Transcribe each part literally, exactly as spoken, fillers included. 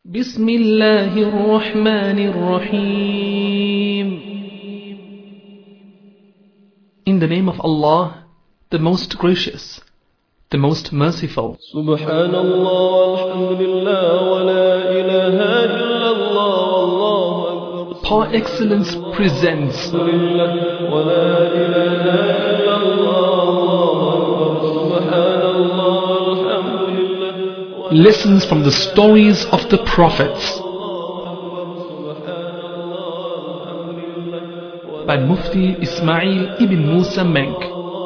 بسم الله الرحمن الرحيم. In the name of Allah, the most gracious, the most merciful. سبحان الله والحمد لله ولا إله إلا الله والله أكبر. Par excellence presents ولا إله إلا الله والله أكبر. سبحان الله والحمد لله. lessons from the stories of the prophets by Mufti Ismail ibn Musa Menk.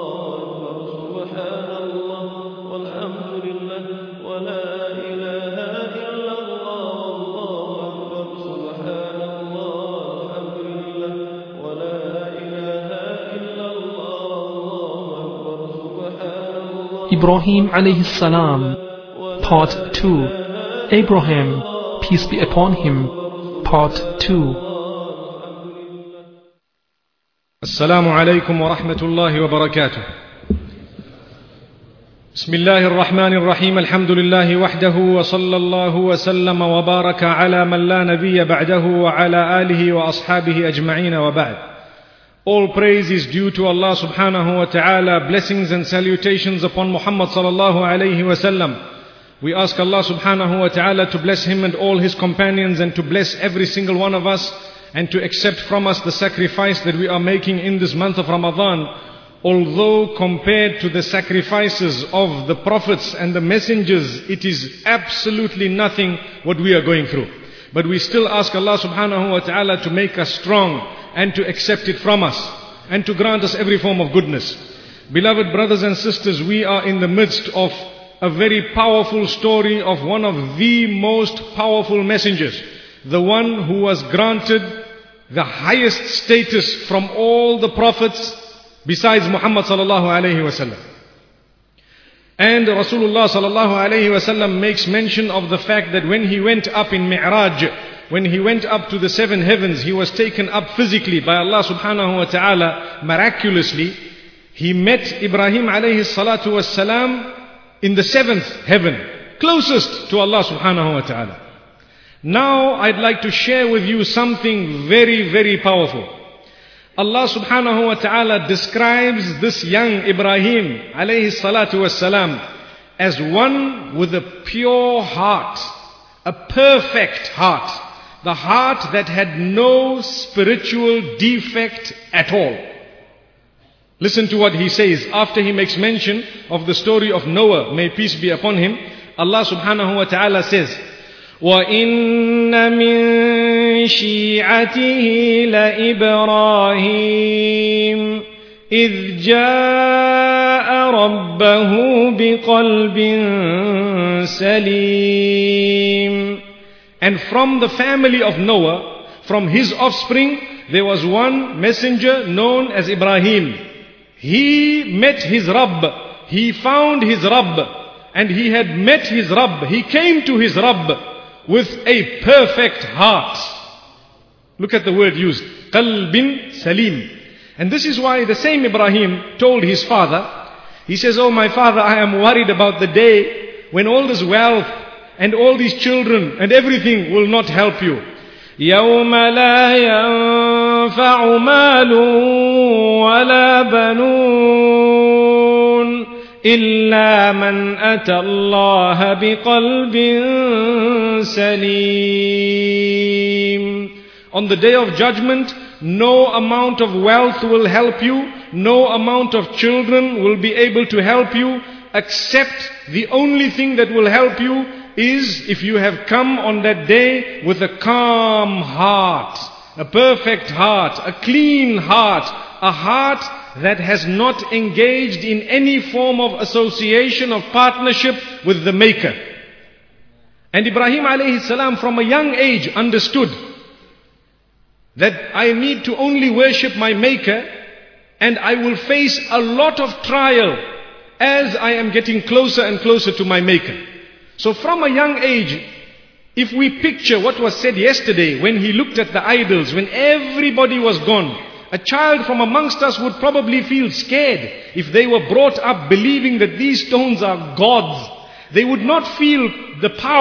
Ibrahim alayhi salam, Part two. Abraham, peace be upon him, Part two. السلام عليكم ورحمة الله وبركاته. بسم الله الرحمن الرحيم. الحمد لله وحده وصلى الله وسلم وبارك على من لا نبي بعده وعلى آله وأصحابه أجمعين وبعد. All praise is due to Allah subhanahu wa ta'ala. Blessings and salutations upon Muhammad sallallahu alayhi wa sallam. We ask Allah subhanahu wa ta'ala to bless him and all his companions, and to bless every single one of us, and to accept from us the sacrifice that we are making in this month of Ramadan. Although compared to the sacrifices of the prophets and the messengers, it is absolutely nothing what we are going through. But we still ask Allah subhanahu wa ta'ala to make us strong and to accept it from us and to grant us every form of goodness. Beloved brothers and sisters, we are in the midst of a very powerful story of one of the most powerful messengers, the one who was granted the highest status from all the prophets besides Muhammad sallallahu alayhi wasallam. And Rasulullah sallallahu alayhi wasallam makes mention of the fact that when he went up in Mi'raj, when he went up to the seven heavens, he was taken up physically by Allah subhanahu wa ta'ala miraculously. He met Ibrahim alayhi salatu was salam in the seventh heaven, closest to Allah subhanahu wa ta'ala. Now I'd like to share with you something very, very powerful. Allah subhanahu wa ta'ala describes this young Ibrahim alayhi salatu was salam as one with a pure heart, a perfect heart, the heart that had no spiritual defect at all. Listen to what he says after he makes mention of the story of Noah, may peace be upon him. Allah subhanahu wa ta'ala says, وَإِنَّ مِن شِيعَتِهِ لَإِبْرَاهِيمَ إِذْ جَاءَ رَبَّهُ بِقَلْبٍ سَلِيمٍ. And from the family of Noah, from his offspring, there was one messenger known as Ibrahim. He met his Rabb, he found his Rabb, and he had met his Rabb, he came to his Rabb with a perfect heart. Look at the word used, qalbin salim. And this is why the same Ibrahim told his father, he says, "Oh my father, I am worried about the day when all this wealth and all these children and everything will not help you. يَوْمَ لَا يَنْفَعُ مَالٌ وَلَا بَنُونَ إِلَّا مَنْ أَتَى اللَّهَ بِقَلْبٍ سَلِيمٍ. On the day of judgment, no amount of wealth will help you, no amount of children will be able to help you, except the only thing that will help you is if you have come on that day with a calm heart, a perfect heart, a clean heart, a heart that has not engaged in any form of association, of partnership with the Maker." And Ibrahim alayhi salam from a young age understood that I need to only worship my Maker, and I will face a lot of trial as I am getting closer and closer to my Maker. So from a young age, if we picture what was said yesterday when he looked at the idols, when everybody was gone, a child from amongst us would probably feel scared if they were brought up believing that these stones are gods. They would not feel the power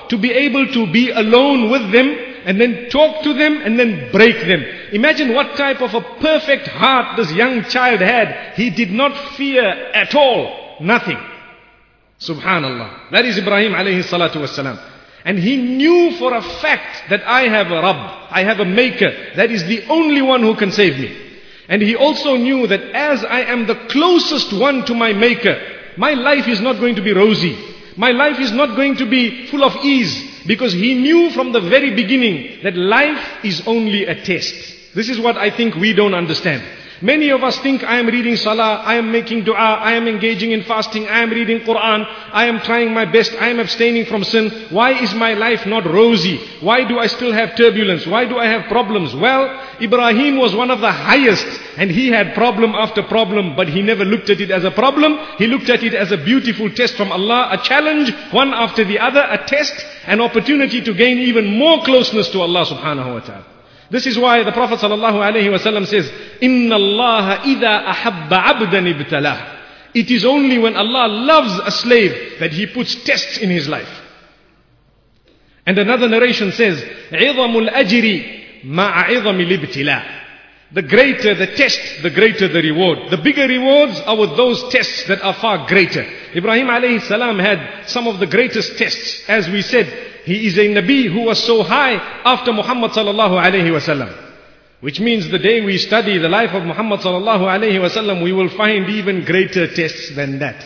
to be able to be alone with them and then talk to them and then break them. Imagine what type of a perfect heart this young child had. He did not fear at all. Nothing. Subhanallah. That is Ibrahim alayhi salatu wassalam. And he knew for a fact that I have a Rabb. I have a maker. That is the only one who can save me. And he also knew that as I am the closest one to my maker, my life is not going to be rosy. My life is not going to be full of ease. Because he knew from the very beginning that life is only a test. This is what I think we don't understand. Many of us think I am reading salah, I am making dua, I am engaging in fasting, I am reading Quran, I am trying my best, I am abstaining from sin. Why is my life not rosy? Why do I still have turbulence? Why do I have problems? Well, Ibrahim was one of the highest and he had problem after problem, but he never looked at it as a problem. He looked at it as a beautiful test from Allah, a challenge, one after the other, a test, an opportunity to gain even more closeness to Allah subhanahu wa ta'ala. This is why the Prophet sallallahu alaihi wasallam says, "Inna Allah idha ahabba abdan ibtalah." It is only when Allah loves a slave that He puts tests in his life. And another narration says, "'idhamul ajri ma'a 'idhamil ibtila." The greater the test, the greater the reward. The bigger rewards are with those tests that are far greater. Ibrahim alayhi salam had some of the greatest tests. As we said, he is a Nabi who was so high after Muhammad sallallahu alayhi wasallam. Which means the day we study the life of Muhammad sallallahu alayhi wasallam, we will find even greater tests than that.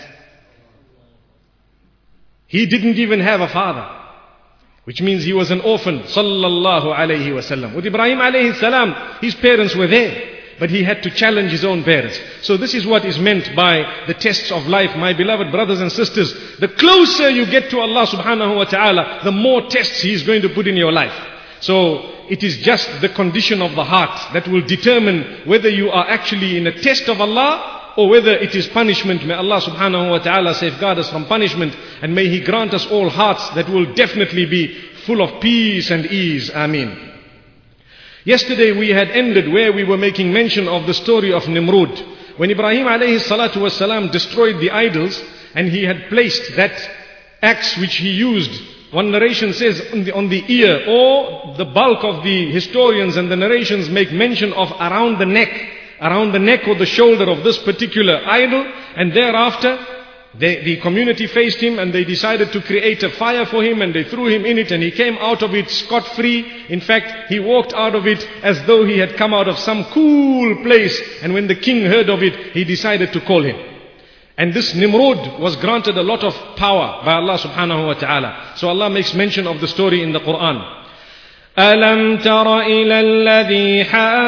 He didn't even have a father. Which means he was an orphan, sallallahu alayhi wasallam. With Ibrahim alayhi salam, his parents were there. But he had to challenge his own parents. So this is what is meant by the tests of life, my beloved brothers and sisters. The closer you get to Allah subhanahu wa ta'ala, the more tests He is going to put in your life. So it is just the condition of the heart that will determine whether you are actually in a test of Allah or whether it is punishment. May Allah subhanahu wa ta'ala safeguard us from punishment, and may He grant us all hearts that will definitely be full of peace and ease. Ameen. Yesterday we had ended where we were making mention of the story of Nimrud. When Ibrahim alayhi salatu wasalam destroyed the idols and he had placed that axe which he used, one narration says on the, on the ear, or the bulk of the historians and the narrations make mention of around the neck, around the neck or the shoulder of this particular idol, and thereafter They, the community faced him and they decided to create a fire for him, and they threw him in it and he came out of it scot-free. In fact, he walked out of it as though he had come out of some cool place, and when the king heard of it, he decided to call him. And this Nimrod was granted a lot of power by Allah subhanahu wa ta'ala. So Allah makes mention of the story in the Quran. أَلَمْ تَرَ إِلَى الَّذِي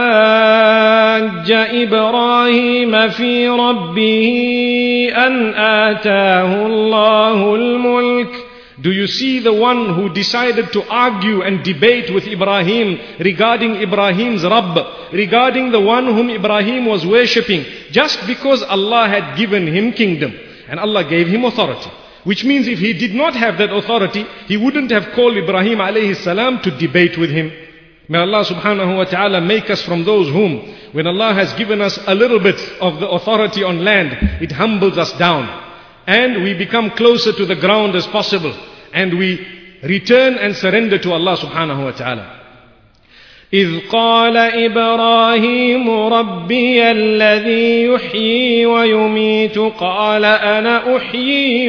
حَاجَّ إِبْرَاهِيمَ فِي رَبِّهِ أَنْ آتَاهُ اللَّهُ الْمُلْكَ. Do you see the one who decided to argue and debate with Ibrahim regarding Ibrahim's Rabb, regarding the one whom Ibrahim was worshipping, just because Allah had given him kingdom and Allah gave him authority? Which means if he did not have that authority, he wouldn't have called Ibrahim alayhi salam to debate with him. May Allah subhanahu wa ta'ala make us from those whom, when Allah has given us a little bit of the authority on land, it humbles us down. And we become closer to the ground as possible. And we return and surrender to Allah subhanahu wa ta'ala. إذ قال إبراهيم ربي الذي يحيي ويميت قال أنا أحيي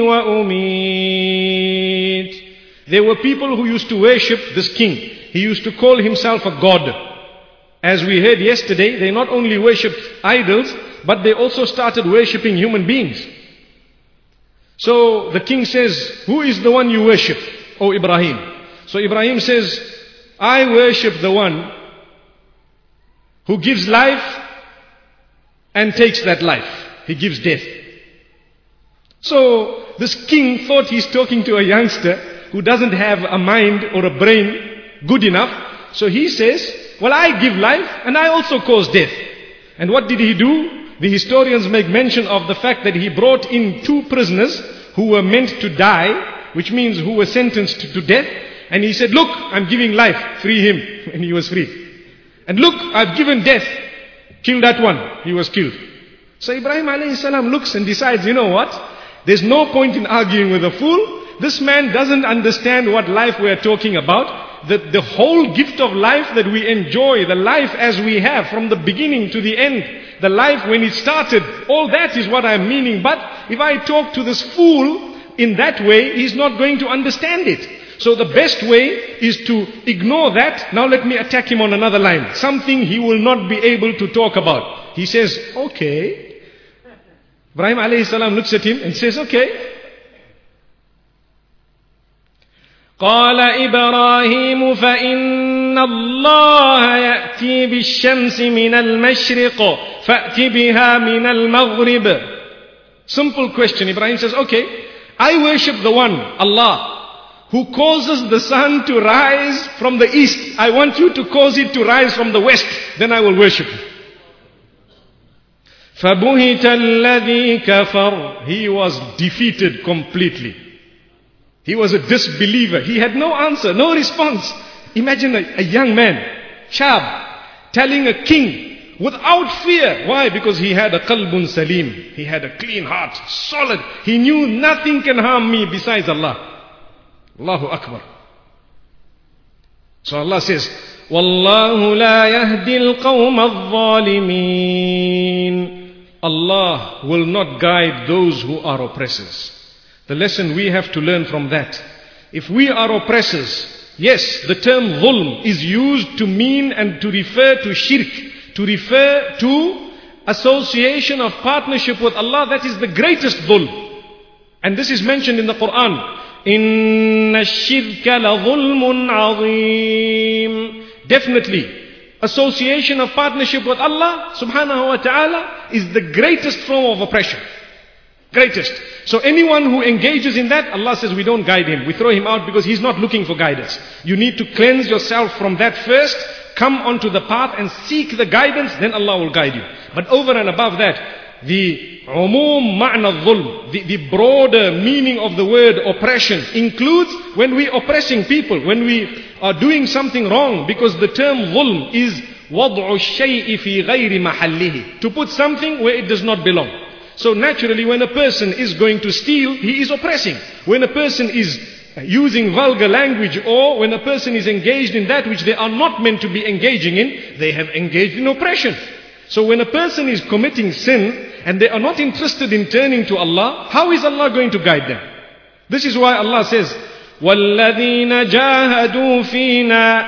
وأميت. There were people who used to worship this king. He used to call himself a god. As we heard yesterday, they not only worshipped idols, but they also started worshipping human beings. So the king says, who is the one you worship, O Ibrahim? So Ibrahim says, I worship the one who gives life and takes that life. He gives death. So this king thought he's talking to a youngster who doesn't have a mind or a brain good enough. So he says, well, I give life and I also cause death. And what did he do? The historians make mention of the fact that he brought in two prisoners who were meant to die, which means who were sentenced to death. And he said, look, I'm giving life, free him. And he was free. And look, I've given death, kill that one. He was killed. So Ibrahim alayhi salam looks and decides, you know what? There's no point in arguing with a fool. this man doesn't understand what life we are talking about. The, the whole gift of life that we enjoy, the life as we have from the beginning to the end, the life when it started, all that is what I'm meaning. But if I talk to this fool in that way, he's not going to understand it. So the best way is to ignore that. Now let me attack him on another line. Something he will not be able to talk about. He says, okay. Ibrahim alayhi salam looks at him and says, okay. قال إبراهيم فإن الله يأتي بالشمس من المشرق فأت بها من المغرب. Simple question. Ibrahim says, okay, I worship the one, Allah, who causes the sun to rise from the east. I want you to cause it to rise from the west. Then I will worship you. فبهت الذي كفر. He was defeated completely. He was a disbeliever. He had no answer, no response. Imagine a, a young man, shab, telling a king without fear. Why? Because he had a qalbun salim. He had a clean heart, solid. He knew nothing can harm me besides Allah. Allahu Akbar. So Allah says, وَاللَّهُ لَا يَهْدِي الْقَوْمَ الظَّالِمِينَ. Allah will not guide those who are oppressors. The lesson we have to learn from that. If we are oppressors, yes, the term dhulm is used to mean and to refer to shirk, to refer to association of partnership with Allah. That is the greatest dhulm. And this is mentioned in the Quran. إِنَّ الشِّرْكَ لَظُلْمٌ عَظِيمٌ. Definitely, association of partnership with Allah subhanahu wa ta'ala is the greatest form of oppression. Greatest. So anyone who engages in that, Allah says we don't guide him. We throw him out because he's not looking for guidance. You need to cleanse yourself from that first. Come onto the path and seek the guidance. Then Allah will guide you. But over and above that, the umum ma'na dhulm, the, the broader meaning of the word oppression includes when we oppressing people, when we are doing something wrong. Because the term dhulm is وَضْعُ الشَّيْءِ فِي غَيْرِ مَحَلِّهِ. To put something where it does not belong. So naturally, when a person is going to steal, he is oppressing. When a person is using vulgar language, or when a person is engaged in that which they are not meant to be engaging in, they have engaged in oppression. So when a person is committing sin, and they are not interested in turning to Allah, how is Allah going to guide them? This is why Allah says, وَالَّذِينَ جَاهَدُوا فِينَا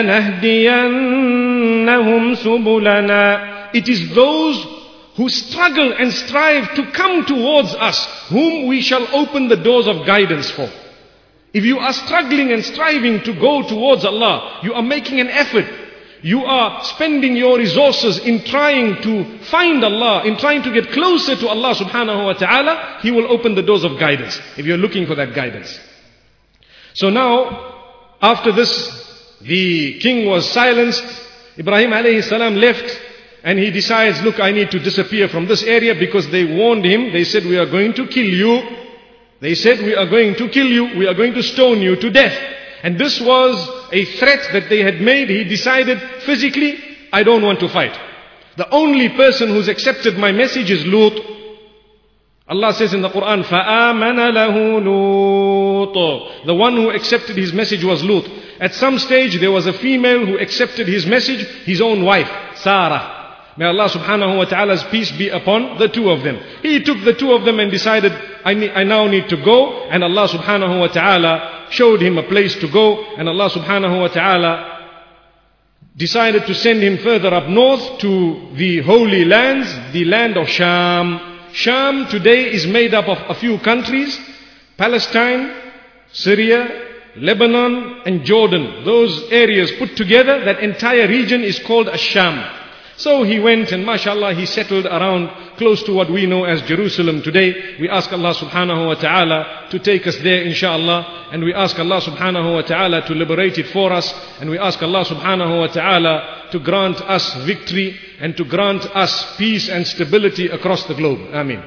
لَنَهْدِيَنَّهُمْ سُبُلَنَا. It is those who struggle and strive to come towards us, whom we shall open the doors of guidance for. If you are struggling and striving to go towards Allah, you are making an effort, you are spending your resources in trying to find Allah, in trying to get closer to Allah subhanahu wa ta'ala, He will open the doors of guidance, if you're looking for that guidance. So now, after this, the king was silenced, Ibrahim alayhi salam left, and he decides, look, I need to disappear from this area, because they warned him. They said, we are going to kill you. They said, we are going to kill you. We are going to stone you to death. And this was a threat that they had made. He decided, physically, I don't want to fight. The only person who's accepted my message is Lut. Allah says in the Quran, فَآمَنَ لَهُ لُوطٌ. The one who accepted his message was Lut. At some stage, there was a female who accepted his message, his own wife, Sarah. May Allah subhanahu wa ta'ala's peace be upon the two of them. He took the two of them and decided, I, need, I now need to go. And Allah subhanahu wa ta'ala showed him a place to go. And Allah subhanahu wa ta'ala decided to send him further up north to the holy lands, the land of Sham. Sham today is made up of a few countries: Palestine, Syria, Lebanon and Jordan. Those areas put together, that entire region is called Ash-Sham. So he went and mashallah he settled around close to what we know as Jerusalem today. We ask Allah subhanahu wa ta'ala to take us there inshallah. And we ask Allah subhanahu wa ta'ala to liberate it for us. And we ask Allah subhanahu wa ta'ala to grant us victory and to grant us peace and stability across the globe. Ameen.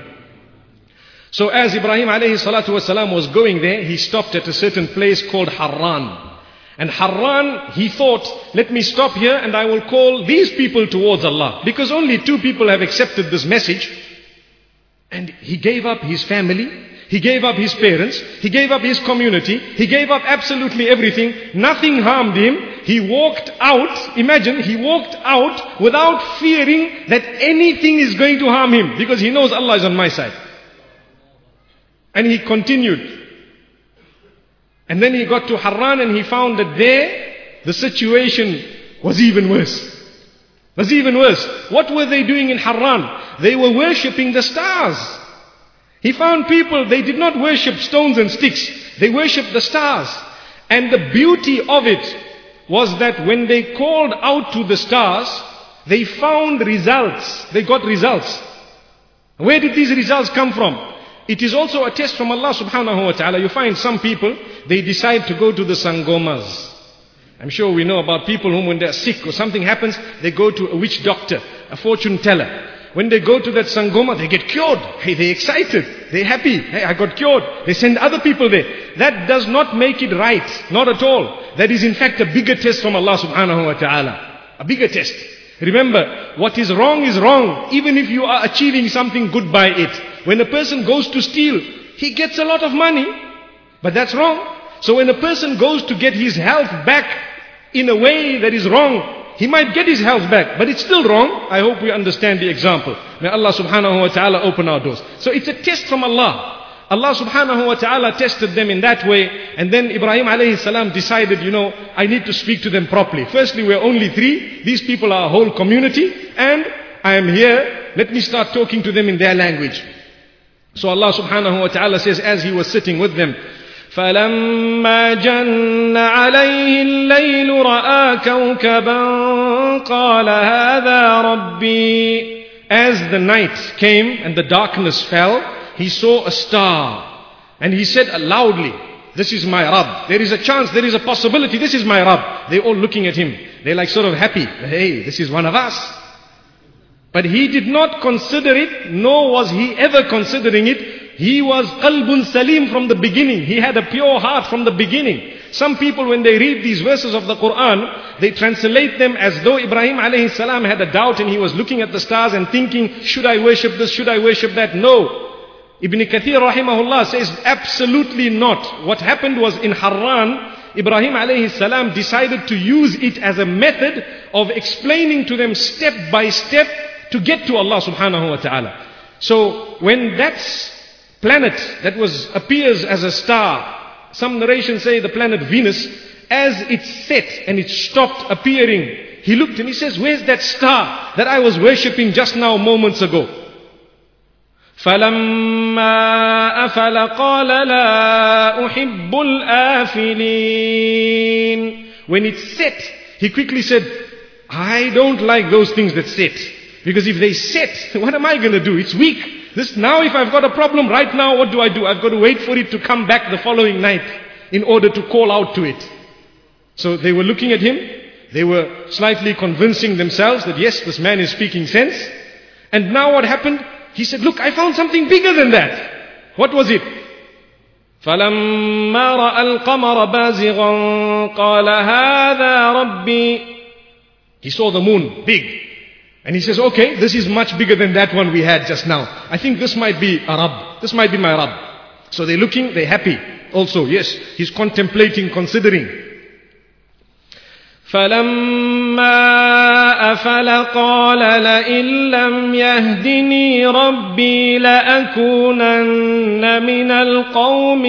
So as Ibrahim alayhi salatu wasalam was going there, he stopped at a certain place called Harran. And Harran, he thought, let me stop here and I will call these people towards Allah. Because only two people have accepted this message. And he gave up his family, He gave up his parents. He gave up his community. He gave up absolutely everything. Nothing harmed him. He walked out. Imagine, he walked out without fearing that anything is going to harm him, because he knows Allah is on my side. And he continued. And then he got to Harran and he found that there, the situation was even worse. Was even worse. What were they doing in Harran? They were worshipping the stars. He found people, they did not worship stones and sticks. They worshipped the stars. And the beauty of it was that when they called out to the stars, they found results. They got results. Where did these results come from? It is also a test from Allah subhanahu wa ta'ala. You find some people, they decide to go to the sangomas. I'm sure we know about people whom when they're sick or something happens, they go to a witch doctor, a fortune teller. When they go to that sangoma, they get cured. Hey, they're excited. They're happy. Hey, I got cured. They send other people there. That does not make it right. Not at all. That is in fact a bigger test from Allah subhanahu wa ta'ala. A bigger test. Remember, what is wrong is wrong, even if you are achieving something good by it. When a person goes to steal, he gets a lot of money, but that's wrong. So when a person goes to get his health back in a way that is wrong, he might get his health back, but it's still wrong. I hope we understand the example. May Allah subhanahu wa ta'ala open our doors. So it's a test from Allah. Allah subhanahu wa ta'ala tested them in that way. And then Ibrahim alayhi salam decided, you know, I need to speak to them properly. Firstly, we're only three. These people are a whole community. And I am here. Let me start talking to them in their language. So Allah subhanahu wa ta'ala says, as he was sitting with them, فَلَمَّا جَنَّ عَلَيْهِ اللَّيْلُ رَآ كَوْكَبًا قَالَ هَذَا رَبِّي. As the night came and the darkness fell, he saw a star. And he said loudly, this is my Rabb. There is a chance, there is a possibility, this is my Rabb. They're all looking at him. They're like sort of happy. Hey, this is one of us. But he did not consider it, nor was he ever considering it. He was qalbun salim from the beginning. He had a pure heart from the beginning. Some people, when they read these verses of the Quran, they translate them as though Ibrahim alayhi salam had a doubt and he was looking at the stars and thinking, should I worship this, should I worship that? No. Ibn Kathir rahimahullah says, absolutely not. What happened was in Harran, Ibrahim alayhi salam decided to use it as a method of explaining to them step by step to get to Allah subhanahu wa ta'ala. So when that planet that was appears as a star, some narrations say the planet Venus, as it set and it stopped appearing, he looked and he says, where's that star that I was worshipping just now moments ago? فَلَمَّا أَفَلَ قَالَ لَا أُحِبُّ الْآفِلِينَ. When it set, he quickly said, I don't like those things that set. Because if they set, what am I going to do? It's weak. This now, if I've got a problem right now, what do I do? I've got to wait for it to come back the following night in order to call out to it. So they were looking at him. They were slightly convincing themselves that yes, this man is speaking sense. And now what happened? He said, look, I found something bigger than that. What was it? فَلَمَّا رَأَى الْقَمَرَ بَازِغًا قَالَ هَذَا رَبِّي. He saw the moon, big. And he says, okay, this is much bigger than that one we had just now. I think this might be a Rabb. This might be my Rabb. So they're looking, they're happy. Also, yes, he's contemplating, considering. فَلَمَّا أَفَلَ قَالَ لَئِن لَّمْ يَهْدِنِي رَبِّي لَأَكُونَنَّ مِنَ الْقَوْمِ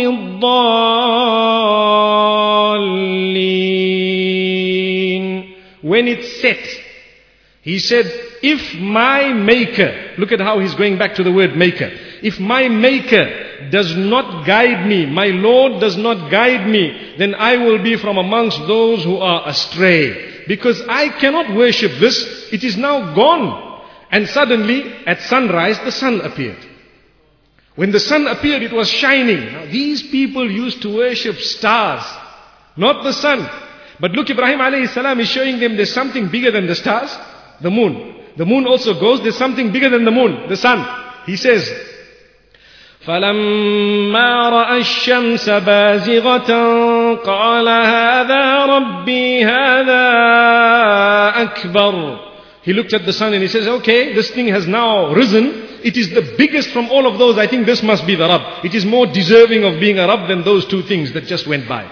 الضَّالِّينَ. When it set, he said, if my maker, look at how he's going back to the word maker. If my maker does not guide me, my Lord does not guide me, then I will be from amongst those who are astray. Because I cannot worship this, it is now gone. And suddenly, at sunrise, the sun appeared. When the sun appeared, it was shining. Now these people used to worship stars, not the sun. But look, Ibrahim alayhi salam is showing them there's something bigger than the stars, the moon. The moon also goes, there's something bigger than the moon, the sun. He says, فَلَمَّا رَأَى الشَّمْسَ بَازِغَةً قَالَ هَذَا رَبِّي هَذَا أَكْبَرُ. He looked at the sun and he says, okay, this thing has now risen it is the biggest from all of those. I think this must be the Rabb. It is more deserving of being a Rabb than those two things that just went by.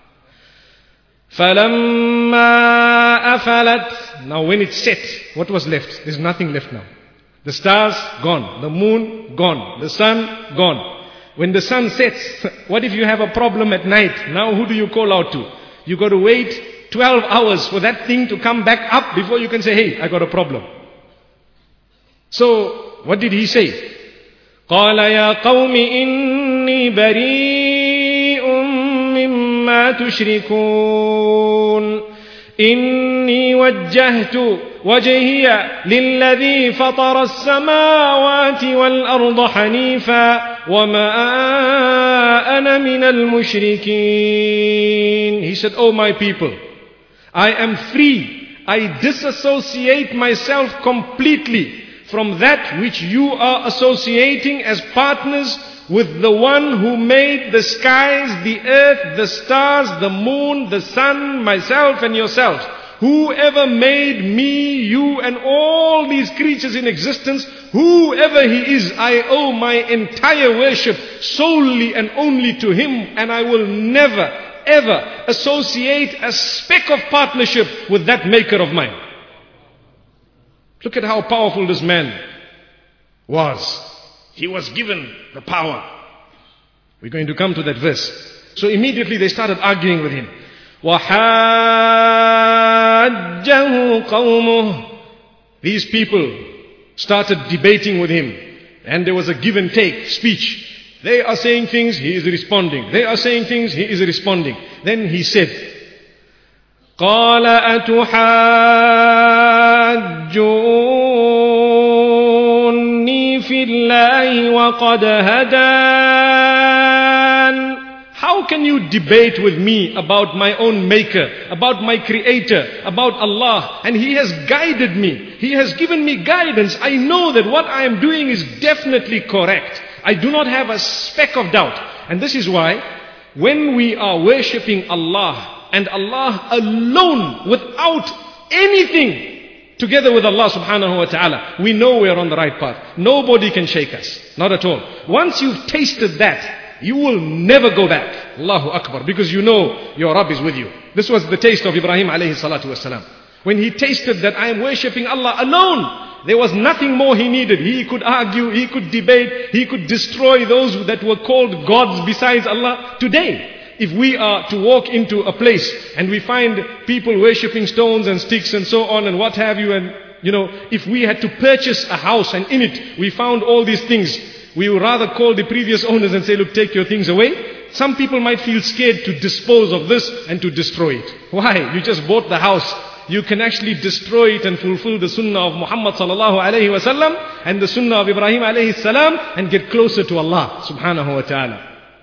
فَلَمَّا أَفَلَتْ. Now when it set, what was left? There's nothing left now. The stars, gone. The moon, gone. The sun, gone. When the sun sets, what if you have a problem at night? Now who do you call out to? You got to wait twelve hours for that thing to come back up before you can say, hey, I got a problem. So, what did he say? قَالَ يَا قَوْمِ إِنِّي بَرِيءٌ مِّمَّا تُشْرِكُونَ إِنِّي وَجَّهْتُ وَجْهِيَ لِلَّذِي فَطَرَ السَّمَاوَاتِ وَالْأَرْضَ حَنِيفًا وَمَا أَنَا مِنَ الْمُشْرِكِينَ. He said, oh my people, I am free. I disassociate myself completely from that which you are associating as partners with the one who made the skies, the earth, the stars, the moon, the sun, myself and yourselves. Whoever made me, you and all these creatures in existence, whoever he is, I owe my entire worship solely and only to him, and I will never, ever associate a speck of partnership with that maker of mine. Look at how powerful this man was. He was given the power. We're going to come to that verse. So immediately they started arguing with him. وَحَاجَّهُ قَوْمُهُ. These people started debating with him. And there was a give and take speech. They are saying things, he is responding. They are saying things, he is responding. Then he said, قَالَ أَتُحَاجُّونِّي فِي اللَّهِ وَقَدْ هَدَانِ. How can you debate with me about my own maker, about my creator, about Allah? And he has guided me. He has given me guidance. I know that what I am doing is definitely correct. I do not have a speck of doubt. And this is why when we are worshipping Allah and Allah alone without anything together with Allah subhanahu wa ta'ala, we know we are on the right path. Nobody can shake us. Not at all. Once you've tasted that, you will never go back. Allahu Akbar. Because you know your Rabb is with you. This was the taste of Ibrahim alayhi salatu wasalam. When he tasted that I am worshipping Allah alone, there was nothing more he needed. He could argue, he could debate, he could destroy those that were called gods besides Allah. Today, if we are to walk into a place and we find people worshipping stones and sticks and so on and what have you, and you know, if we had to purchase a house and in it we found all these things, we would rather call the previous owners and say, look, take your things away. Some people might feel scared to dispose of this and to destroy it. Why? You just bought the house. You can actually destroy it and fulfill the sunnah of Muhammad sallallahu alayhi wa sallam and the sunnah of Ibrahim alayhi salam and get closer to Allah subhanahu wa ta'ala.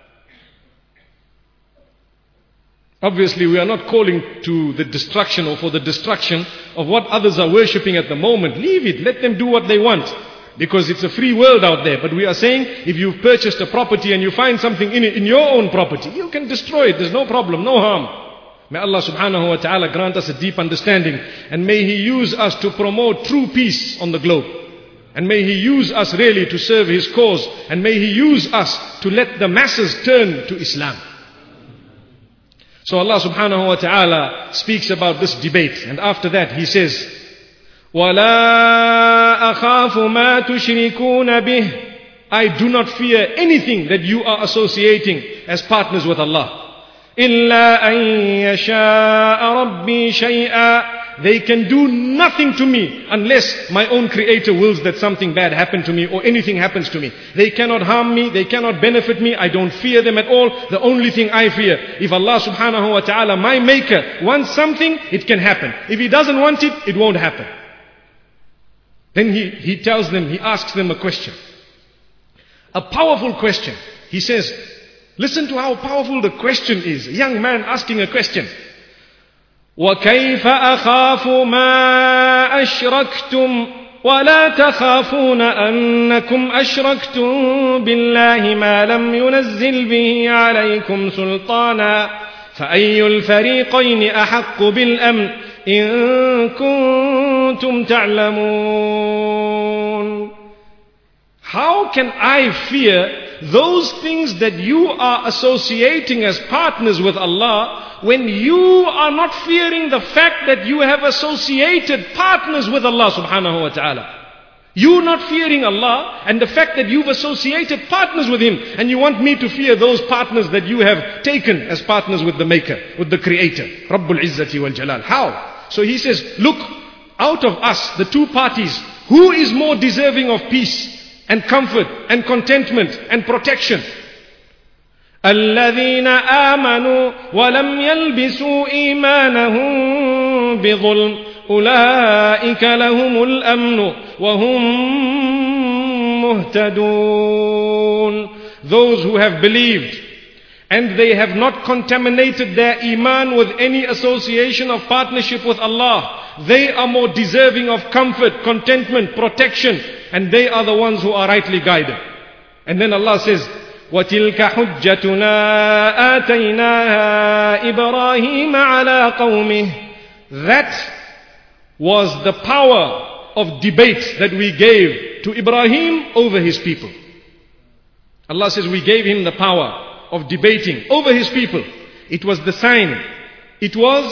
Obviously, we are not calling to the destruction or for the destruction of what others are worshipping at the moment. Leave it. Let them do what they want. Because it's a free world out there. But we are saying, if you've purchased a property and you find something in it, in your own property, you can destroy it. There's no problem, no harm. May Allah subhanahu wa ta'ala grant us a deep understanding. And may He use us to promote true peace on the globe. And may He use us really to serve His cause. And may He use us to let the masses turn to Islam. So Allah subhanahu wa ta'ala speaks about this debate. And after that He says, وَلَا أَخَافُ مَا تُشْرِكُونَ بِهِ. I do not fear anything that you are associating as partners with Allah. إِلَّا أَن يَشَاءَ رَبِّي شَيْئًا. They can do nothing to me unless my own Creator wills that something bad happen to me or anything happens to me. They cannot harm me, they cannot benefit me, I don't fear them at all. The only thing I fear, if Allah subhanahu wa ta'ala, my Maker, wants something, it can happen. If He doesn't want it, it won't happen. Then he, he tells them, he asks them a question. A powerful question. He says, listen to how powerful the question is. A young man asking a question. وَكَيْفَ أَخَافُ مَا أَشْرَكْتُمْ وَلَا تَخَافُونَ أَنَّكُمْ أَشْرَكْتُمْ بِاللَّهِ مَا لَمْ يُنَزِّلْ بِهِ عَلَيْكُمْ سُلْطَانًا فَأَيُّ الْفَرِيقَيْنِ أَحَقُّ بِالْأَمْنِ إِن كُنتُمْ تَعْلَمُونَ. how can I fear those things that you are associating as partners with Allah, when you are not fearing the fact that you have associated partners with Allah subhanahu wa ta'ala? You not fearing Allah and the fact that you've associated partners with Him, and you want me to fear those partners that you have taken as partners with the Maker, with the Creator, Rabbul Izzati wal Jalal. How? So he says, look, out of us, the two parties, who is more deserving of peace and comfort and contentment and protection? الذين آمنوا ولم يلبسوا إيمانهم بظلم أولئك لهم الأمن وهم مهتدون. Those who have believed and they have not contaminated their iman with any association of partnership with Allah, they are more deserving of comfort, contentment, protection, and they are the ones who are rightly guided. And then Allah says, وَتِلْكَ حُجَّتُنَا آتَيْنَاهَا إِبْرَاهِيمَ عَلَىٰ قَوْمِهِ. That was the power of debate that we gave to Ibrahim over his people. Allah says we gave him the power of debating over his people. It was the sign. It was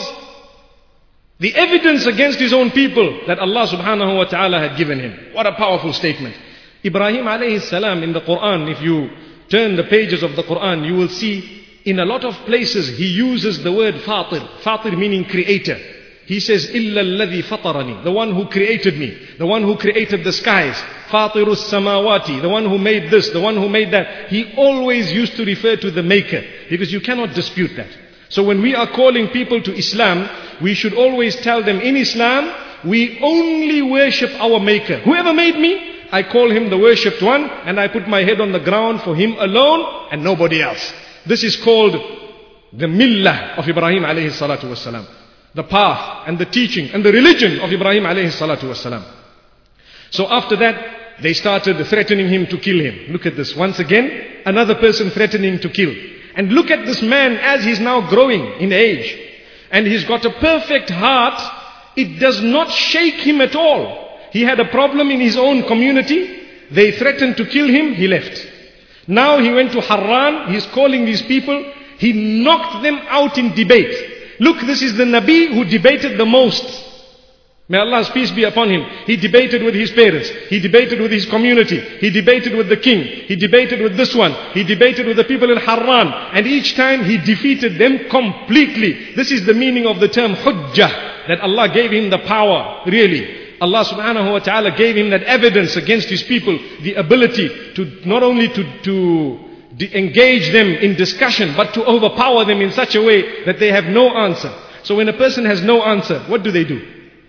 the evidence against his own people that Allah subhanahu wa ta'ala had given him. What a powerful statement. Ibrahim alayhi salam in the Quran, if you turn the pages of the Quran, you will see in a lot of places he uses the word Fatir. Fatir meaning creator. He says, إِلَّا الَّذِي فَطَرَنِي, the one who created me, the one who created the skies. فَاطِرُ السَّمَاوَاتِ, the one who made this, the one who made that. He always used to refer to the Maker, because you cannot dispute that. So when we are calling people to Islam, we should always tell them, in Islam, we only worship our Maker. Whoever made me, I call him the worshipped one, and I put my head on the ground for him alone and nobody else. This is called the millah of Ibrahim alayhi salatu wasalam. The path and the teaching and the religion of Ibrahim alayhi salatu wasalam. So after that, they started threatening him to kill him. Look at this. Once again, another person threatening to kill. And look at this man as he's now growing in age. And he's got a perfect heart. It does not shake him at all. He had a problem in his own community. They threatened to kill him. He left. Now he went to Harran. He's calling these people. He knocked them out in debate. Look, this is the Nabi who debated the most. May Allah's peace be upon him. He debated with his parents. He debated with his community. He debated with the king. He debated with this one. He debated with the people in Harran. And each time he defeated them completely. This is the meaning of the term hujjah. That Allah gave him the power, really. Allah subhanahu wa ta'ala gave him that evidence against his people. The ability to not only to... to engage them in discussion, but to overpower them in such a way that they have no answer. So when a person has no answer, what do they do?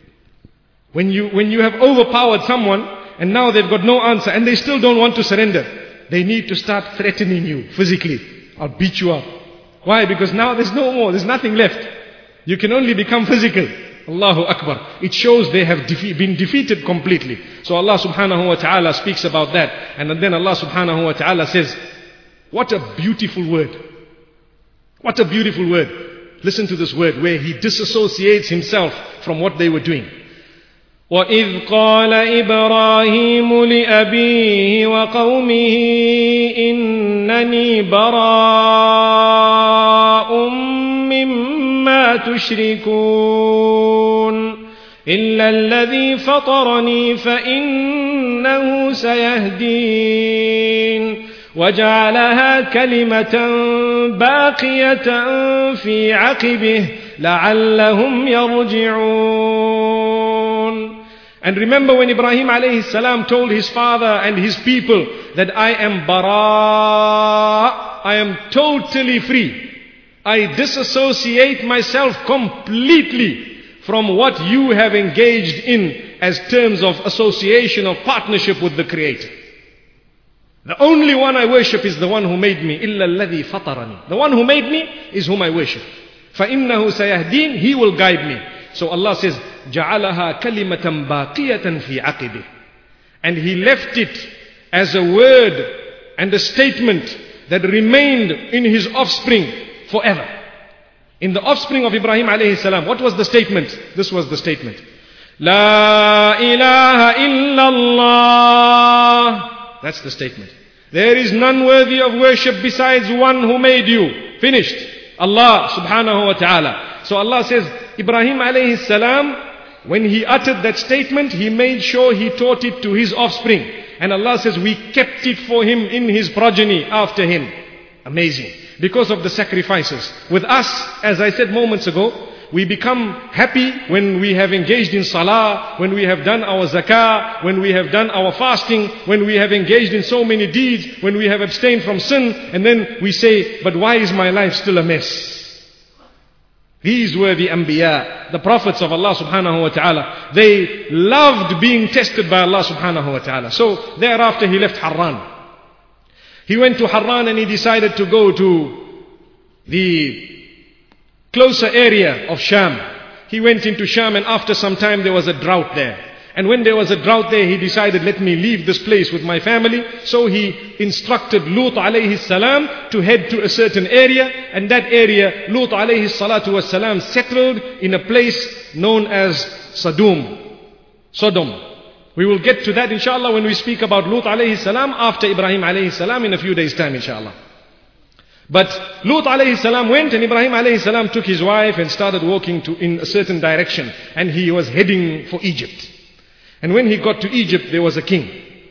When you, when you have overpowered someone and now they've got no answer and they still don't want to surrender, they need to start threatening you physically. I'll beat you up. Why? Because now there's no more, there's nothing left. You can only become physical. Allahu Akbar. It shows they have defe- been defeated completely. So Allah subhanahu wa ta'ala speaks about that. And then Allah subhanahu wa ta'ala says, what a beautiful word. What a beautiful word. Listen to this word where he disassociates himself from what they were doing. وَإِذْ قَالَ إِبْرَاهِيمُ لِأَبِيهِ وَقَوْمِهِ إِنَّنِي بَرَاءٌ مِّمَّا تُشْرِكُونَ إِلَّا الَّذِي فَطَرَنِي فَإِنَّهُ سَيَهْدِينِ وجعلها كلمة باقية في عقبه لعلهم يرجعون. And remember when Ibrahim alayhi salam told his father and his people that I am bara, I am totally free. I disassociate myself completely from what you have engaged in as terms of association of partnership with the Creator. The only one I worship is the one who made me. إِلَّا الَّذِي فَطَرَنِي. The one who made me is whom I worship. فَإِنَّهُ سَيَهْدِينَ. He will guide me. So Allah says, جَعَلَهَا كَلِمَةً بَاقِيَةً فِي عَقِبِهِ. And He left it as a word and a statement that remained in His offspring forever. In the offspring of Ibrahim alayhi salam, what was the statement? This was the statement. لا إله إلا الله That's the statement. There is none worthy of worship besides one who made you. Finished. Allah subhanahu wa ta'ala. So Allah says, Ibrahim alayhi salam, when he uttered that statement, he made sure he taught it to his offspring. And Allah says, we kept it for him in his progeny after him. Amazing. Because of the sacrifices. With us, as I said moments ago, we become happy when we have engaged in salah, when we have done our zakah, when we have done our fasting, when we have engaged in so many deeds, when we have abstained from sin, and then we say, but why is my life still a mess? These were the Anbiya, the prophets of Allah subhanahu wa ta'ala. They loved being tested by Allah subhanahu wa ta'ala. So thereafter he left Harran. He went to Harran and he decided to go to the closer area of Sham. He went into Sham, and after some time there was a drought there. And when there was a drought there, he decided, let me leave this place with my family. So he instructed Lut alayhi salam to head to a certain area. And that area, Lut alayhi salatu was salam settled in a place known as Sodom. Sodom. We will get to that inshallah when we speak about Lut alayhi salam after Ibrahim alayhi salam in a few days time inshallah. But Lut alayhi salam went, and Ibrahim alayhi salam took his wife and started walking to, in a certain direction. And he was heading for Egypt. And when he got to Egypt, there was a king.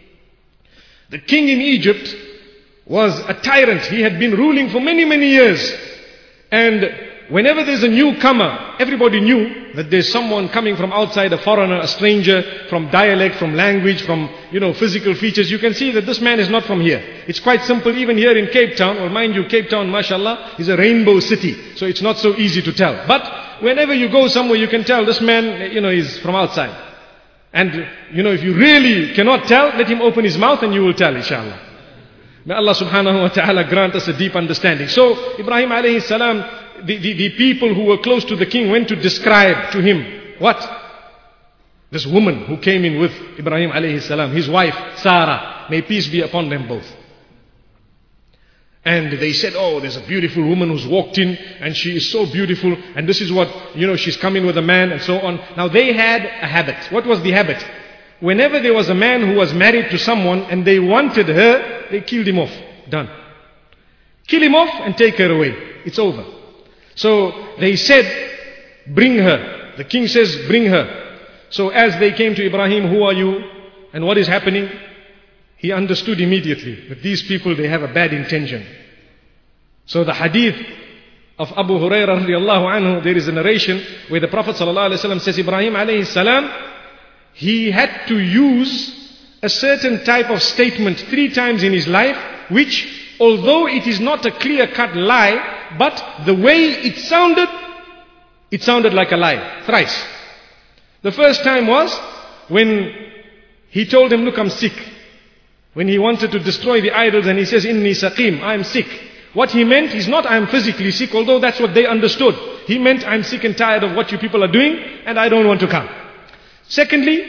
The king in Egypt was a tyrant. He had been ruling for many, many years. And whenever there's a newcomer, everybody knew that there's someone coming from outside, a foreigner, a stranger, from dialect, from language, from, you know, physical features. You can see that this man is not from here. It's quite simple. Even here in Cape Town, well, mind you, Cape Town, mashallah, is a rainbow city. So it's not so easy to tell. But whenever you go somewhere, you can tell this man, you know, is from outside. And, you know, if you really cannot tell, let him open his mouth and you will tell, inshallah. May Allah subhanahu wa ta'ala grant us a deep understanding. So, Ibrahim alayhi salam, the, the, the people who were close to the king went to describe to him, what? This woman who came in with Ibrahim alayhi salam, his wife, Sarah, may peace be upon them both. And they said, oh, there's a beautiful woman who's walked in, and she is so beautiful, and this is what, you know, she's coming with a man, and so on. Now they had a habit. What was the habit? Whenever there was a man who was married to someone, and they wanted her, they killed him off. Done. Kill him off and take her away. It's over. So they said, bring her. The king says, bring her. So as they came to Ibrahim, who are you? And what is happening? He understood immediately that these people, they have a bad intention. So the hadith of Abu Hurairah radiallahu anhu, there is a narration where the Prophet sallallahu alaihi wasallam says, Ibrahim alayhi salam, he had to use a certain type of statement three times in his life, which, although it is not a clear-cut lie, but the way it sounded, it sounded like a lie. Thrice. The first time was when he told him, look, I'm sick. When he wanted to destroy the idols and he says, Inni saqim, I'm sick. What he meant is not I'm physically sick, although that's what they understood. He meant I'm sick and tired of what you people are doing and I don't want to come. Secondly,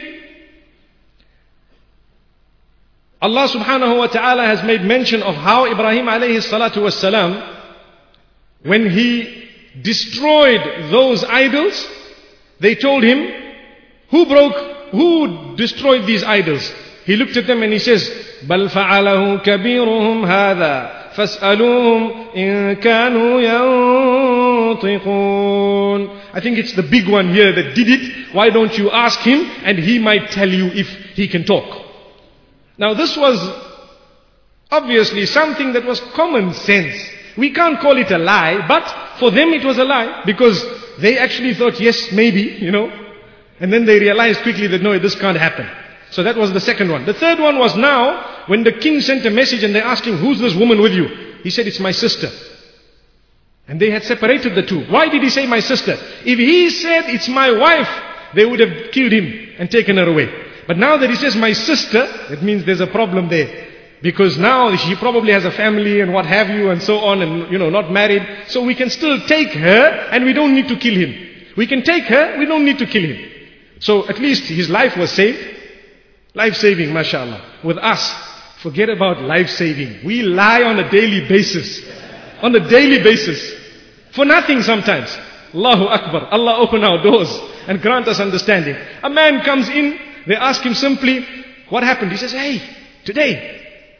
Allah subhanahu wa ta'ala has made mention of how Ibrahim alayhi salatu was salam, when he destroyed those idols, they told him, who broke, who destroyed these idols? He looked at them and he says, بَلْ فَعَلَهُ كَبِيرُهُمْ هَذَا فَاسْأَلُوهُمْ إِن كَانُوا يَنطِقُونَ. I think it's the big one here that did it. Why don't you ask him and he might tell you if he can talk. Now this was obviously something that was common sense. We can't call it a lie, but for them it was a lie because they actually thought, yes, maybe, you know. And then they realized quickly that no, this can't happen. So that was the second one. The third one was now, when the king sent a message and they asked him, who's this woman with you? He said, it's my sister. And they had separated the two. Why did he say my sister? If he said, it's my wife, they would have killed him and taken her away. But now that he says my sister, that means there's a problem there. Because now she probably has a family and what have you and so on and, you know, not married. So we can still take her and we don't need to kill him. We can take her, we don't need to kill him. So at least his life was saved. Life-saving, mashallah. With us, forget about life-saving. We lie on a daily basis. On a daily basis. For nothing sometimes. Allahu Akbar. Allah open our doors and grant us understanding. A man comes in, they ask him simply, what happened? He says, hey, today,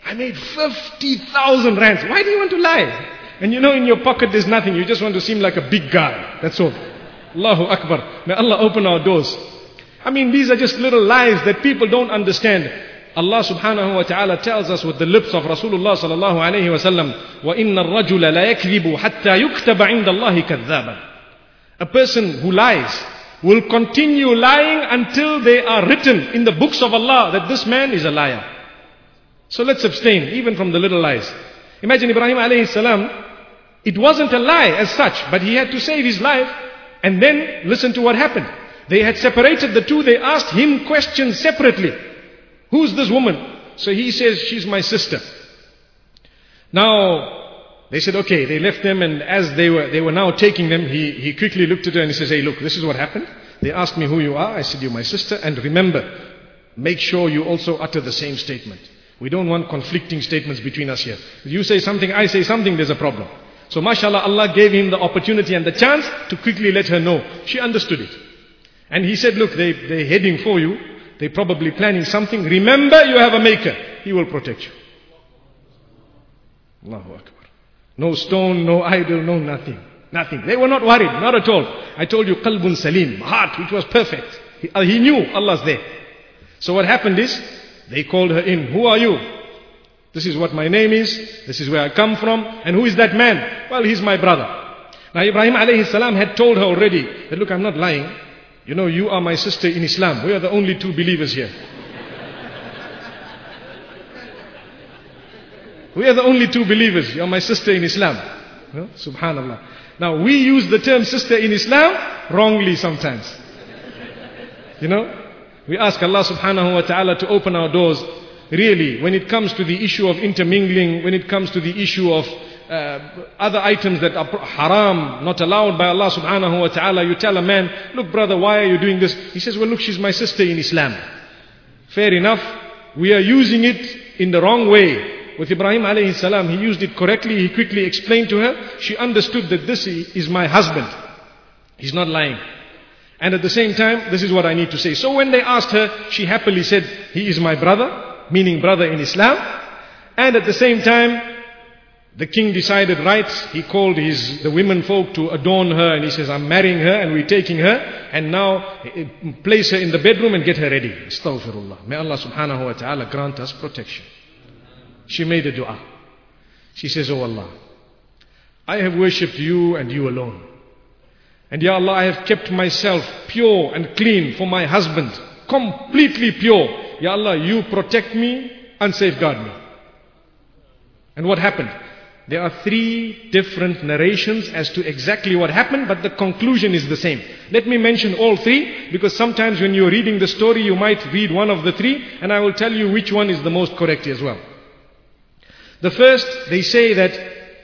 I made fifty thousand rands. Why do you want to lie? And you know in your pocket there's nothing. You just want to seem like a big guy. That's all. Allahu Akbar. May Allah open our doors. I mean, these are just little lies that people don't understand. Allah subhanahu wa ta'ala tells us with the lips of Rasulullah sallallahu alayhi wa sallam, وَإِنَّ الرَّجُلَ لَا يَكْذِبُ حَتَّى يُكْتَبَ عِنْدَ اللَّهِ كَذَّابًا. A person who lies will continue lying until they are written in the books of Allah that this man is a liar. So let's abstain even from the little lies. Imagine Ibrahim alayhi salam, it wasn't a lie as such, but he had to save his life. And then listen to what happened. They had separated the two. They asked him questions separately. Who's this woman? So he says, she's my sister. Now, they said, okay. They left them, and as they were they were now taking them, he, he quickly looked at her and he says, hey, look, this is what happened. They asked me who you are. I said, you're my sister. And remember, make sure you also utter the same statement. We don't want conflicting statements between us here. If you say something, I say something, there's a problem. So mashallah, Allah gave him the opportunity and the chance to quickly let her know. She understood it. And he said, look, they, they're heading for you. They're probably planning something. Remember, you have a maker. He will protect you. Allahu Akbar. No stone, no idol, no nothing. Nothing. They were not worried, not at all. I told you, qalbun salim, heart which was perfect. He, uh, he knew Allah's there. So what happened is, they called her in. Who are you? This is what my name is. This is where I come from. And who is that man? Well, he's my brother. Now Ibrahim alayhi salam had told her already that, look, I'm not lying. You know, you are my sister in Islam. We are the only two believers here. We are the only two believers. You are my sister in Islam. You know? Subhanallah. Now we use the term sister in Islam wrongly sometimes. You know, we ask Allah subhanahu wa ta'ala to open our doors. Really, when it comes to the issue of intermingling, when it comes to the issue of uh, other items that are haram, not allowed by Allah subhanahu wa ta'ala, you tell a man, look brother, why are you doing this? He says, well look, she's my sister in Islam. Fair enough. We are using it in the wrong way. With Ibrahim alayhi salam, he used it correctly. He quickly explained to her. She understood that this is my husband. He's not lying. And at the same time, this is what I need to say. So when they asked her, she happily said, he is my brother, meaning brother in Islam. And at the same time, the king decided, right, he called his the women folk to adorn her, and he says, I'm marrying her and we're taking her, and now place her in the bedroom and get her ready. Astaghfirullah. May Allah subhanahu wa ta'ala grant us protection. She made a dua. She says, oh Allah, I have worshipped you and you alone. And Ya Allah, I have kept myself pure and clean for my husband. Completely pure. Ya Allah, you protect me and safeguard me. And what happened? There are three different narrations as to exactly what happened, but the conclusion is the same. Let me mention all three, because sometimes when you're reading the story, you might read one of the three, and I will tell you which one is the most correct as well. The first, they say that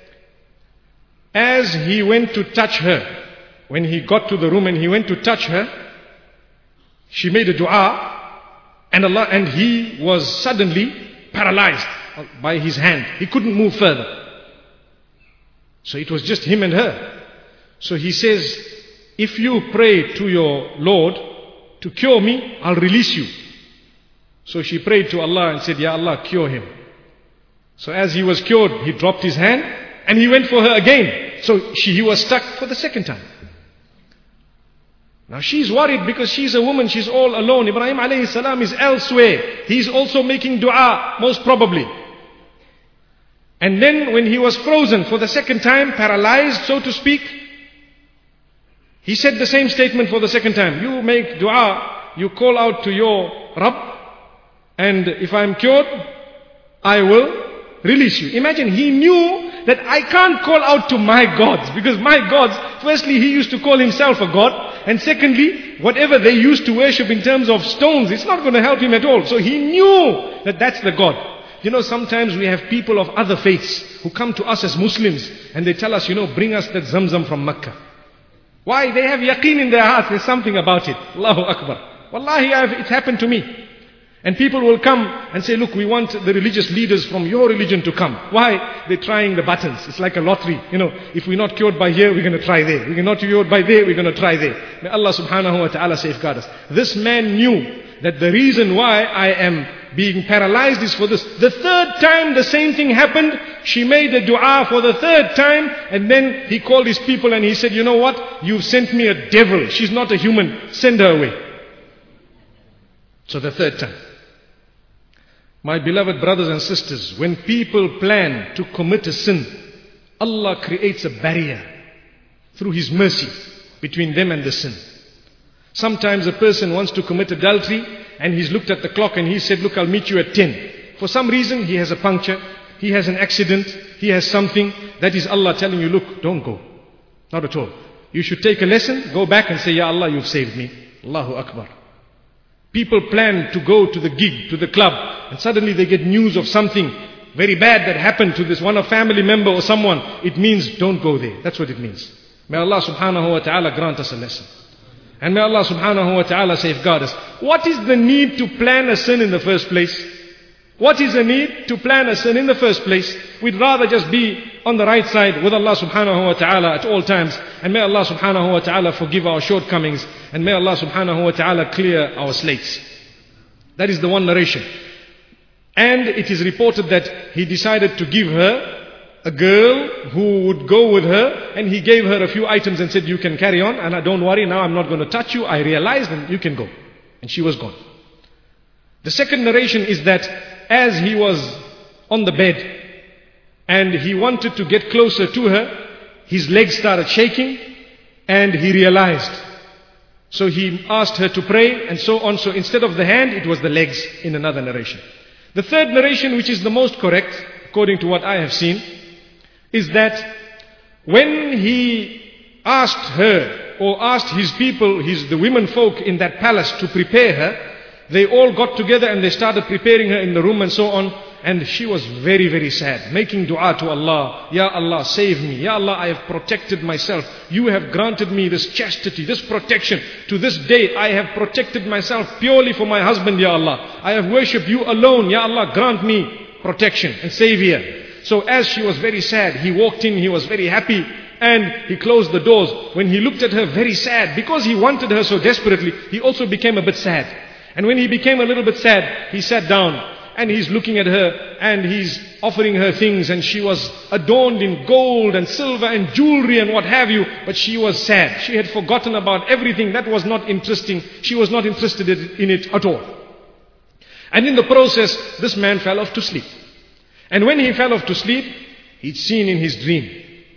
as he went to touch her, when he got to the room and he went to touch her, she made a dua, and Allah, and he was suddenly paralyzed by his hand. He couldn't move further. So it was just him and her. So he says, if you pray to your Lord to cure me, I'll release you. So she prayed to Allah and said, Ya Allah, cure him. So as he was cured, he dropped his hand and he went for her again. So she, he was stuck for the second time. Now she's worried because she's a woman, she's all alone. Ibrahim alayhi salam is elsewhere. He's also making dua, most probably. And then when he was frozen for the second time, paralyzed, so to speak, he said the same statement for the second time. You make dua, you call out to your Rabb, and if I'm cured, I will release you. Imagine, he knew that I can't call out to my gods, because my gods, firstly, he used to call himself a god, and secondly, whatever they used to worship in terms of stones, it's not going to help him at all. So he knew that that's the God. You know, sometimes we have people of other faiths who come to us as Muslims and they tell us, you know, bring us that Zamzam from Mecca. Why? They have yaqeen in their heart. There's something about it. Allahu Akbar. Wallahi, I've, it's happened to me. And people will come and say, look, we want the religious leaders from your religion to come. Why? They're trying the buttons. It's like a lottery. You know, if we're not cured by here, we're going to try there. We're not cured by there, we're going to try there. May Allah subhanahu wa ta'ala safeguard us. This man knew that the reason why I am being paralyzed is for this. The third time the same thing happened. She made a dua for the third time, and then he called his people and he said, you know what? You've sent me a devil. She's not a human. Send her away. So the third time. My beloved brothers and sisters, when people plan to commit a sin, Allah creates a barrier through His mercy between them and the sin. Sometimes a person wants to commit adultery and he's looked at the clock and he said, look, I'll meet you at ten. For some reason he has a puncture, he has an accident, he has something. That is Allah telling you, look, don't go. Not at all. You should take a lesson, go back and say, Ya Allah, you've saved me. Allahu Akbar. People plan to go to the gig, to the club, and suddenly they get news of something very bad that happened to this one, a family member or someone. It means don't go there. That's what it means. May Allah subhanahu wa ta'ala grant us a lesson. And may Allah subhanahu wa ta'ala safeguard us. What is the need to plan a sin in the first place? What is the need to plan a sin in the first place? We'd rather just be on the right side with Allah subhanahu wa ta'ala at all times. And may Allah subhanahu wa ta'ala forgive our shortcomings. And may Allah subhanahu wa ta'ala clear our slates. That is the one narration. And it is reported that he decided to give her a girl who would go with her, and he gave her a few items and said, you can carry on, and don't worry, now I'm not going to touch you. I realized, and you can go. And she was gone. The second narration is that as he was on the bed and he wanted to get closer to her, his legs started shaking and he realized. So he asked her to pray and so on. So instead of the hand, it was the legs in another narration. The third narration, which is the most correct, according to what I have seen, is that when he asked her or asked his people, his the women folk in that palace to prepare her, they all got together and they started preparing her in the room and so on. And she was very, very sad, making dua to Allah. Ya Allah, save me. Ya Allah, I have protected myself. You have granted me this chastity, this protection. To this day, I have protected myself purely for my husband, Ya Allah. I have worshipped you alone. Ya Allah, grant me protection and savior. So as she was very sad, he walked in, he was very happy, and he closed the doors. When he looked at her very sad, because he wanted her so desperately, he also became a bit sad. And when he became a little bit sad, he sat down and he's looking at her and he's offering her things, and she was adorned in gold and silver and jewelry and what have you, but she was sad. She had forgotten about everything. That was not interesting. She was not interested in it at all. And in the process, this man fell off to sleep. And when he fell off to sleep, he'd seen in his dream.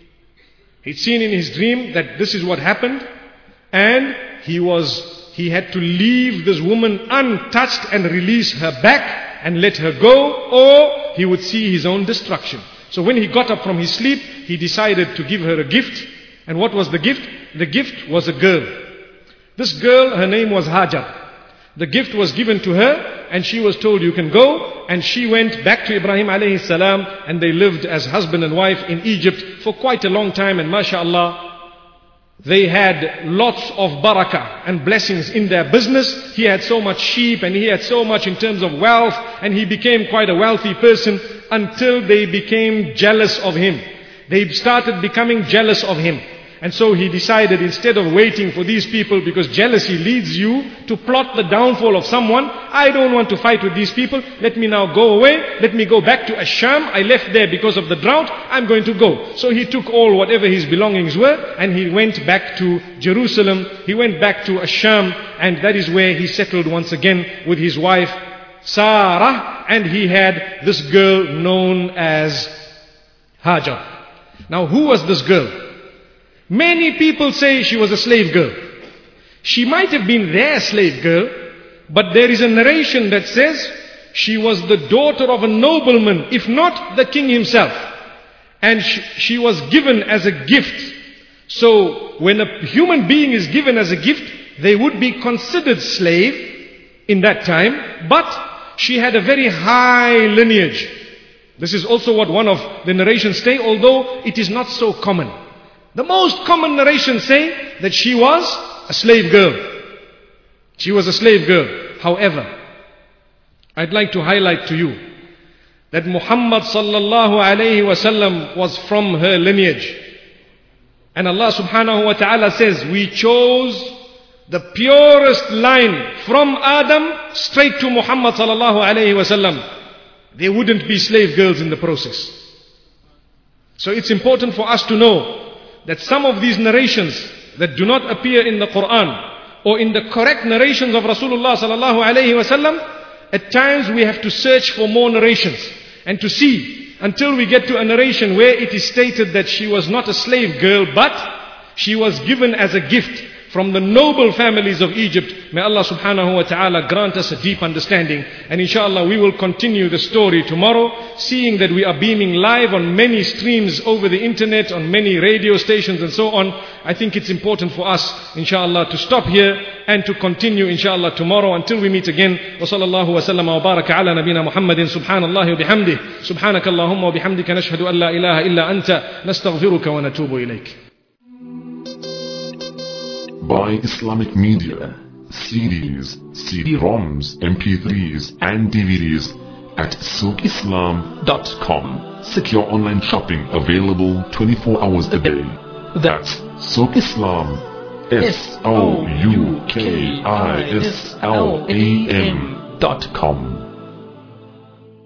He'd seen in his dream that this is what happened, and he was He had to leave this woman untouched and release her back and let her go, or he would see his own destruction. So when he got up from his sleep, he decided to give her a gift. And what was the gift? The gift was a girl. This girl, her name was Hajar. The gift was given to her and she was told, you can go. And she went back to Ibrahim alayhi salam, and they lived as husband and wife in Egypt for quite a long time. And mashallah, they had lots of barakah and blessings in their business. He had so much sheep and he had so much in terms of wealth, and he became quite a wealthy person until they became jealous of him. They started becoming jealous of him. And so he decided, instead of waiting for these people, because jealousy leads you to plot the downfall of someone, I don't want to fight with these people. Let me now go away. Let me go back to Asham. I left there because of the drought. I'm going to go. So he took all whatever his belongings were and he went back to Jerusalem. He went back to Asham, and that is where he settled once again with his wife Sarah, and he had this girl known as Hajar. Now, who was this girl? Many people say she was a slave girl. She might have been their slave girl, but there is a narration that says she was the daughter of a nobleman, if not the king himself. And she, she was given as a gift. So when a human being is given as a gift, they would be considered slave in that time, but she had a very high lineage. This is also what one of the narrations say, although it is not so common. The most common narrations say that she was a slave girl. She was a slave girl. However, I'd like to highlight to you that Muhammad sallallahu alayhi wasallam was from her lineage. And Allah subhanahu wa ta'ala says, we chose the purest line from Adam straight to Muhammad sallallahu alayhi wasallam, there wouldn't be slave girls in the process. So it's important for us to know that some of these narrations that do not appear in the Quran or in the correct narrations of Rasulullah sallallahu alayhi wasallam, at times we have to search for more narrations and to see until we get to a narration where it is stated that she was not a slave girl, but she was given as a gift from the noble families of Egypt. May Allah subhanahu wa ta'ala grant us a deep understanding. And inshallah we will continue the story tomorrow, seeing that we are beaming live on many streams over the internet, on many radio stations and so on. I think it's important for us, inshallah, to stop here and to continue, inshallah, tomorrow until we meet again. Wa sallallahu wa sallam wa baraka ala nabina Muhammadin. Subhanallah wa bihamdih. Subhanakallahumma wa bihamdika nashhadu an la ilaha illa anta nastaghfiruka wa natubu ilayk. Buy Islamic media, C Ds, C D ROMs, M P threes and D V Ds at souk islam dot com. Secure online shopping available twenty-four hours a day. That's Souk Islam, S O U K I S L A M dot com.